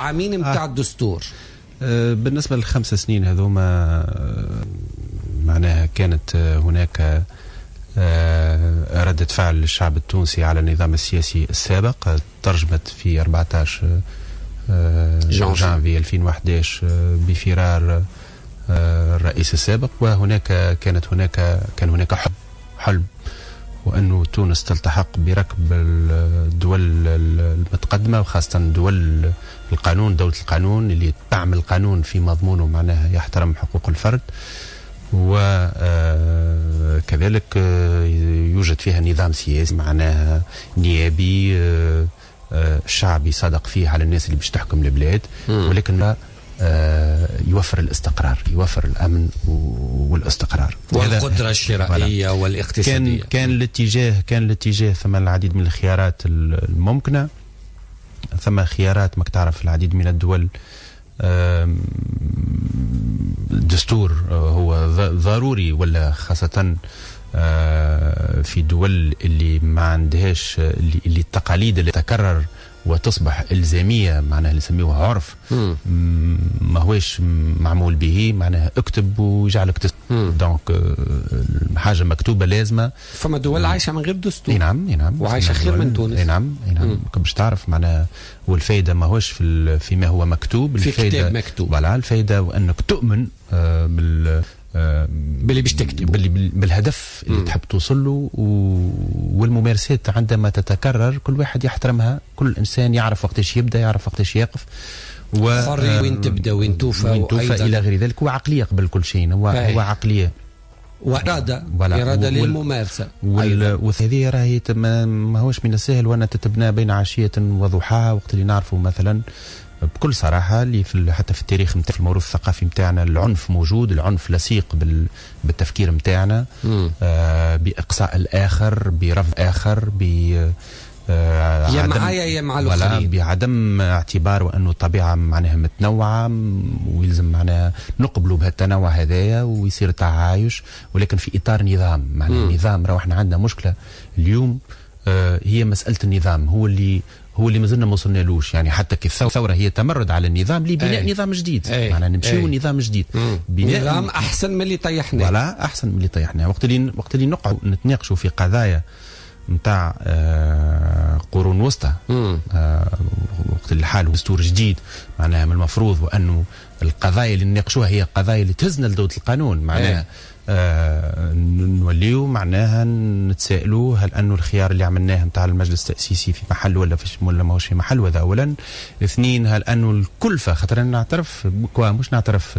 عامين متاع الدستور. بالنسبة لل5 سنين هذوما معناها كانت هناك ردة فعل للشعب التونسي على النظام السياسي السابق، ترجمت في 14 جانفي 2011 بفرار الرئيس السابق، وهناك كان هناك حلم وأنه تونس تلتحق بركب الدول المتقدمة، وخاصة دول القانون، دولة القانون اللي تعمل قانون في مضمونه معناها يحترم حقوق الفرد، وكذلك يوجد فيها نظام سياسي معناها نيابي شعبي صادق فيه على الناس اللي باش تحكم البلاد، ولكن يوفر الاستقرار، يوفر الأمن والاستقرار والقدرة الشرائية والاقتصادية. كان الاتجاه ثم العديد من الخيارات الممكنة، ثم خيارات ماك تعرف العديد من الدول الدستور هو ضروري، ولا خاصة في دول اللي ما عندهاش اللي التقاليد اللي تكرر وتصبح إلزامية معناها اللي يسميوها عرف ما هوش معمول به، معناها اكتب وجعلك تسمع. دونك حاجة مكتوبة لازمة. فما دول عايشة من غير دستور. نعم وعايشة خير من تونس. نعم باش تعرف معناها، والفايدة ما هوش فيما هو مكتوب، في كتاب مكتوب. ولا الفايدة وأنك تؤمن باللي باش تكتب، بالهدف اللي تحب توصل له، والممارسات عندما تتكرر كل واحد يحترمها، كل إنسان يعرف وقتاش يبدأ، يعرف وقتاش يقف، حرية وين تبدأ وين توفى إلى غير ذلك. هو عقلية قبل كل شيء، هو عقلية وإرادة للممارسة. وهذه راهي ما هوش من السهل وأن تتبنى بين عشية وضحاها، وقت اللي نعرفه مثلا بكل صراحة اللي حتى في التاريخ في الموروث الثقافي متاعنا العنف موجود، العنف لصيق بالتفكير متاعنا، بإقصاء الآخر، برفض آخر، يا معايا يا مع الآخرين، بعدم اعتبار وأنه الطبيعة معناها متنوعة، ويلزم معناها نقبلوا بهالتنوع هذايا ويصير تعايش، ولكن في إطار نظام. معناها النظام، راه احنا عندنا مشكلة اليوم هي مسألة النظام، هو اللي مازلنا ما وصلنالوش. يعني حتى كي الثورة هي تمرد على النظام لبناء نظام جديد، معناها نمشيو نظام جديد، نظام أحسن من اللي طيحناه. ولا أحسن من اللي طيحناه. وقت اللي نقعد نتناقشوا في قضايا متاع قرون وسطى، وقت الحال دستور جديد، معناها من المفروض وأنه القضايا اللي نناقشوها هي القضايا اللي تهزنا لدولة القانون، معناها نوليو معناها نتسائلوا هل أنه الخيار اللي عملناه متاع المجلس التأسيسي في محل ولا ما هوش في محل، وذا أولا. اثنين، هل أنه الكلفة، خاطر نعترف مش نعترف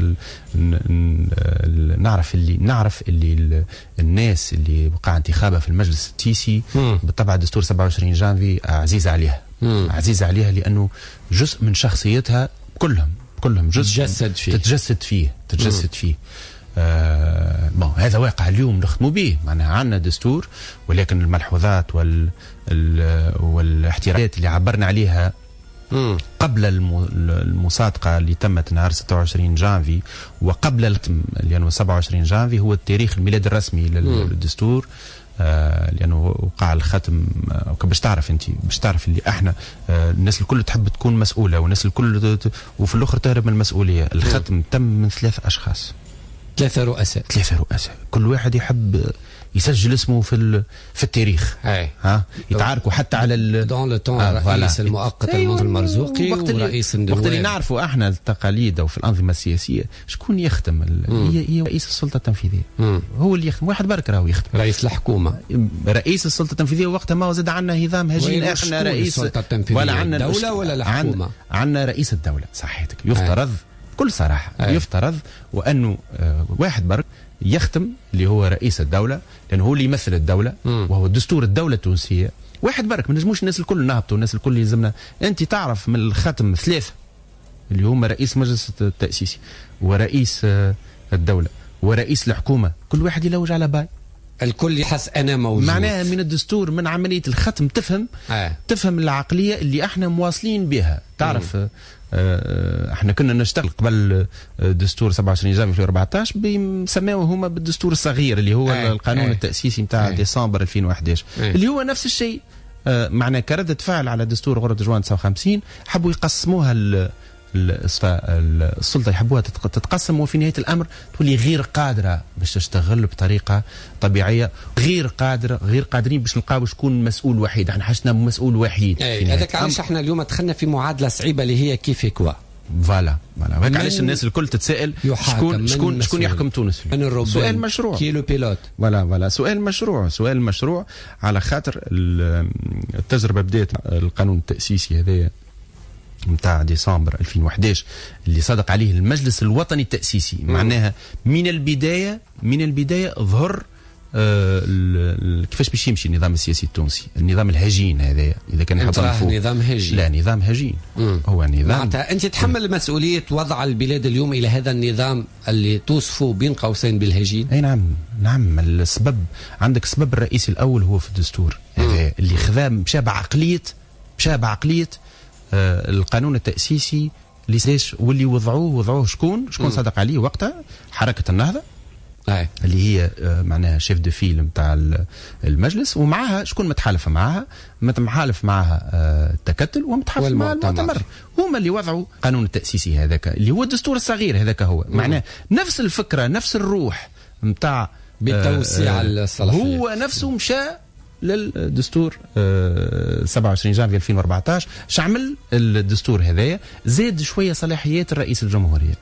نعرف اللي الناس اللي وقع انتخابها في المجلس التأسيسي بالطبع دستور 27 جانفي عزيز عليها لأنه جزء من شخصيتها كلهم جزء تتجسد فيه. هذا واقع اليوم نخدموا به، معناها عندنا دستور، ولكن الملحوظات والاحتياجات اللي عبرنا عليها قبل المصادقة اللي تمت نهار 26 جانفي وقبل لأنه 27 جانفي هو التاريخ الميلاد الرسمي للدستور، لأنه وقع الختم. باش تعرف اللي احنا الناس الكل تحب تكون مسؤولة، والناس الكل وفي الأخر تهرب من المسؤولية. الختم تم من 3 أشخاص، 3 رؤساء، كل واحد يحب يسجل اسمه في التاريخ. يتعاركوا حتى على الرئيس المؤقت المنذر المرزوقي ورئيس النواب. وقت اللي نعرفوا احنا التقاليد وفي الأنظمة السياسية شكون يختم؟ هي رئيس السلطة التنفيذية، هو اللي يختم. واحد برك راهو يختم، رئيس الحكومة، رئيس السلطة التنفيذية. وقتها ما زاد عنا نظام هجين، احنا رئيس السلطة التنفيذية ولا عنا الدولة ولا الحكومة، عنا رئيس الدولة. صحيتك، يفترض بكل صراحة يفترض وأنه واحد برك يختم اللي هو رئيس الدولة، لأنه هو اللي يمثل الدولة وهو دستور الدولة التونسية. واحد برك ما نجموش الناس الكل نهبطوا، الناس الكل يلزمنا. أنت تعرف من الختم 3 اللي هم رئيس مجلس التأسيسي ورئيس الدولة ورئيس الحكومة، كل واحد يلوج على باي، الكل يحس أنا موجود. معناها من الدستور، من عملية الختم تفهم العقلية اللي احنا مواصلين بها. تعرف احنا كنا نشتغل قبل دستور 27 جانفي 2014 بيسموه هما بالدستور الصغير اللي هو القانون التأسيسي متاع ديسمبر 2011 اللي هو نفس الشيء. معناه كردة فعل على دستور غرة جوان 59 حبوا يقسموها السلطه يحبوها تتقسم، وفي نهايه الامر تولي غير قادره باش تشتغل بطريقه طبيعيه، غير قادرين باش نلقاو شكون مسؤول وحيد. احنا حاجتنا مسؤول وحيد. هذاك علاش احنا اليوم دخلنا في معادله صعيبه اللي هي كيف كوا. فوالا هيك علاش الناس الكل تتساءل شكون يحكم تونس. سؤال مشروع كي لو بيلوت. فوالا سؤال مشروع على خاطر التجربه بدات القانون التاسيسي هذايا نتاع ديسمبر 2011 اللي صدق عليه المجلس الوطني التاسيسي. معناها من البدايه ظهر كيفاش باش يمشي النظام السياسي التونسي، النظام الهجين هذا. اذا كان حط نظام هجين، لا نظام هجين. هو نظام معناتها انت تتحمل مسؤوليه وضع البلاد اليوم الى هذا النظام اللي توصفه بين قوسين بالهجين. اي نعم السبب عندك السبب الرئيسي الاول هو في الدستور هذا اللي خذا مشى بعقليه القانون التاسيسي واللي وضعوه شكون صدق عليه وقتها حركه النهضه اللي هي معناها شيف دو فيل نتاع المجلس، ومعها شكون متحالف معها التكتل ومتحالف مع المؤتمر. هما اللي وضعوا القانون التاسيسي هذاك اللي هو الدستور الصغير هذاك. هو معناه نفس الفكره نفس الروح نتاع بالتوسيع الصلاحيه، هو نفسه مشى للدستور 27 جانفي 2014. شعمل الدستور هذايا زاد شويه صلاحيات الرئيس الجمهوريه،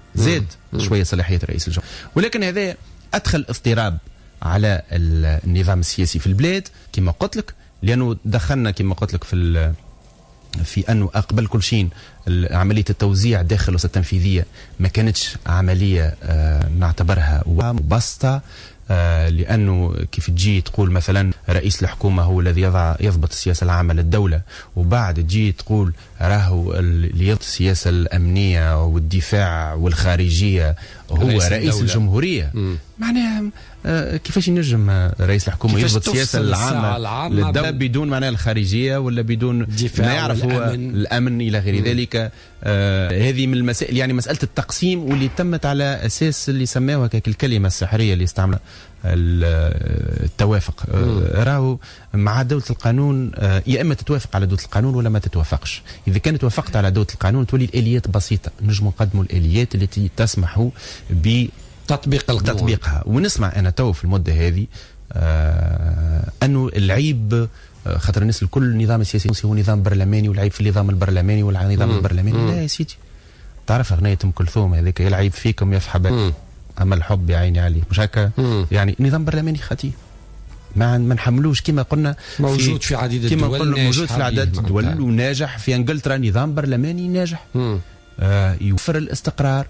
ولكن هذا أدخل اضطراب على النظام السياسي في البلاد كما قلت لك، لأنه دخلنا كما قلت لك في أنه قبل كل شيء عملية التوزيع داخل الوسط التنفيذية ما كانتش عملية نعتبرها مبسطة، لأنه كيف تجي تقول مثلا رئيس الحكومة هو الذي يضبط السياسة العامة للدولة، وبعد تجي تقول راهو اللي يضبط السياسة الأمنية والدفاع والخارجية هو رئيس الجمهورية. معناها كيفاش ينجم رئيس الحكومة يضبط السياسة العامة للدولة بدون معناها الخارجية ولا بدون ما يعرف هو الأمن إلى غير ذلك. هذه من المسائل، يعني مسألة التقسيم واللي تمت على أساس اللي سماوها الكلمة السحرية اللي استعملها التوافق. راهو مع دولة القانون يا إما تتوافق على دولة القانون ولا ما تتوافقش. إذا كانت توافقت على دولة القانون تولي الآليات بسيطة، نجم نقدموا الآليات التي تسمح بتطبيقها. ونسمع أنا تو في المدة هذه أنه العيب خاطر الناس الكل النظام السياسي هو نظام برلماني، والعيب في النظام البرلماني والنظام البرلماني. لا يا سيدي، تعرف أغنية أم كلثوم هذيك يلعب فيكم يا حبايبي أما الحب يا عيني عليه، مش هكا؟ يعني نظام برلماني خطير ما نحملوش كما قلنا موجود في عديد الدول، موجود في عدد الدول وناجح. في انجلترا نظام برلماني ناجح يوفر الاستقرار،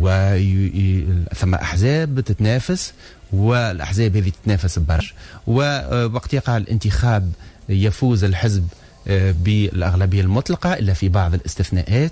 ثم احزاب تتنافس، والاحزاب هذه تتنافس برج، ووقت يقع الانتخاب يفوز الحزب بالاغلبيه المطلقه الا في بعض الاستثناءات.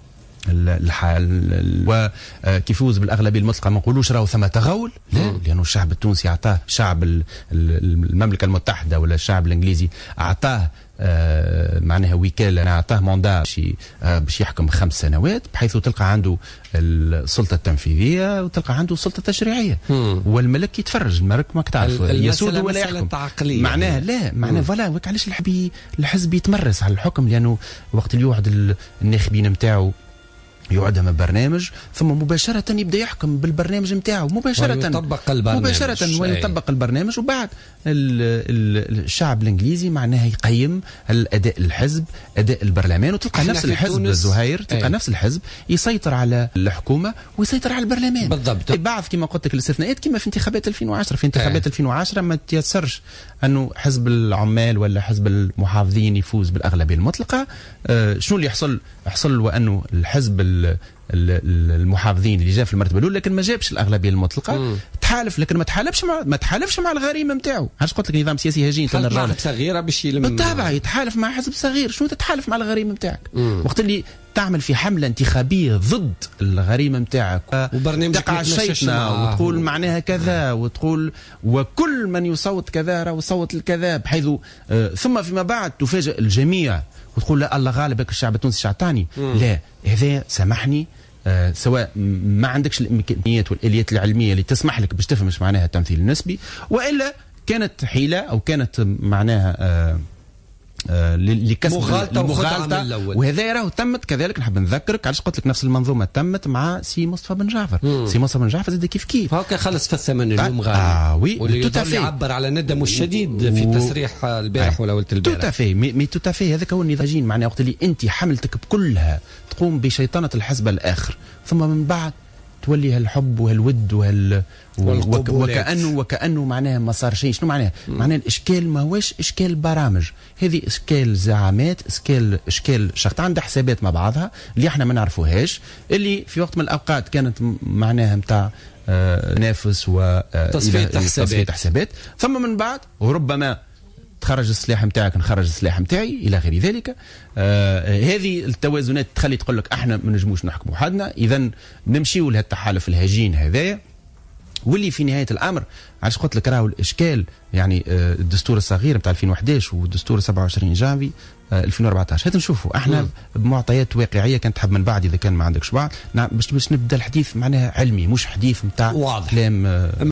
وكيف يفوز بالاغلبيه المطلقه ما نقولوش راهو ثم تغول، لا، لانه الشعب التونسي اعطاه، شعب المملكه المتحده ولا الشعب الانجليزي اعطاه معناها وكاله، اعطاه ماندا باش يحكم 5 سنوات، بحيث تلقى عنده السلطه التنفيذيه وتلقى عنده السلطه التشريعيه، والملك يتفرج، الملك ما تعرف يسود ولا يحكم. معناها لا، معناها فوالا علاش الحزب يتمرس على الحكم، لانه وقت اللي يوعد الناخبين نتاعو يقعد من برنامج ثم مباشرة يبدأ يحكم بالبرنامج نتاعو ويطبق البرنامج، وبعد الشعب الانجليزي معناها يقيم الاداء الحزب، اداء البرلمان، وتلقى نفس الحزب زهير، تلقى نفس الحزب يسيطر على الحكومة ويسيطر على البرلمان بالضبط. بعض كما قلت لك الاستثناءات كما في انتخابات 2010. في انتخابات 2010 ما تيسرش انه حزب العمال ولا حزب المحافظين يفوز بالاغلبية المطلقة. شنو اللي يحصل وانه الحزب المحافظين اللي جاء في المرتبه الاولى لكن ما جابش الاغلبيه المطلقه، تحالف لكن ما تحالفش مع الغريمه نتاعو. علاش قلت لك نظام سياسي هجين تنرجع حزب صغيره باش يلم بالطبع، يتحالف مع حزب صغير. شنو تتحالف مع الغريمه نتاعك وقت اللي تعمل في حمله انتخابيه ضد الغريمه نتاعك تقع شيطنه وتقول معناها كذا، وتقول وكل من يصوت كذا راه يصوت الكذا، بحيث ثم فيما بعد تفاجئ الجميع وتقول لا الله غالبك الشعب التونسي شعطاني. لا، هذا سامحني سواء ما عندكش الامكانيات والاليات العلميه اللي تسمح لك باش تفهمش معناها التمثيل النسبي، والا كانت حيله او كانت معناها لكسب المغالطه. وهذا راه تمت كذلك. نحب نذكرك علاش قلت لك نفس المنظومه تمت مع سي مصطفى بن جعفر. سي مصطفى بن جعفر زاد كيف هكا خلص في الثمن اليوم غالي. وي واللي يعبر على ندمه الشديد في تصريح البارح ولا ولت البارح. توتافي مي توتافي هذاك هو النضاجين. معناه وقت اللي انت حملتك بكلها تقوم بشيطنه الحزب الاخر، ثم من بعد تولي هالحب وهالود وكأنه معناها ما صار شيء. شنو معناها؟ معناها الاشكال ما هوش اشكال برامج، هذه اشكال زعامات، اشكال شخص عندها حسابات مع بعضها اللي احنا ما نعرفوهاش، اللي في وقت من الاوقات كانت معناها نتاع نافس و تصفيه حسابات، ثم من بعد وربما تخرج السلاح نتاعك نخرج السلاح نتاعي الى غير ذلك. هذه التوازنات تخلي تقول لك احنا ما نجموش نحكموا حدنا، اذا نمشيوا لهالتحالف الهجين هذايا، واللي في نهايه الامر علاش قلت لك راهو الاشكال يعني الدستور الصغير نتاع 2011 والدستور 27 جانفي 2014 هات نشوفوا احنا بمعطيات واقعيه. كانت تحب من بعد اذا كان ما عندكش بعض باش نبدا الحديث معناها علمي، مش حديث نتاع كلام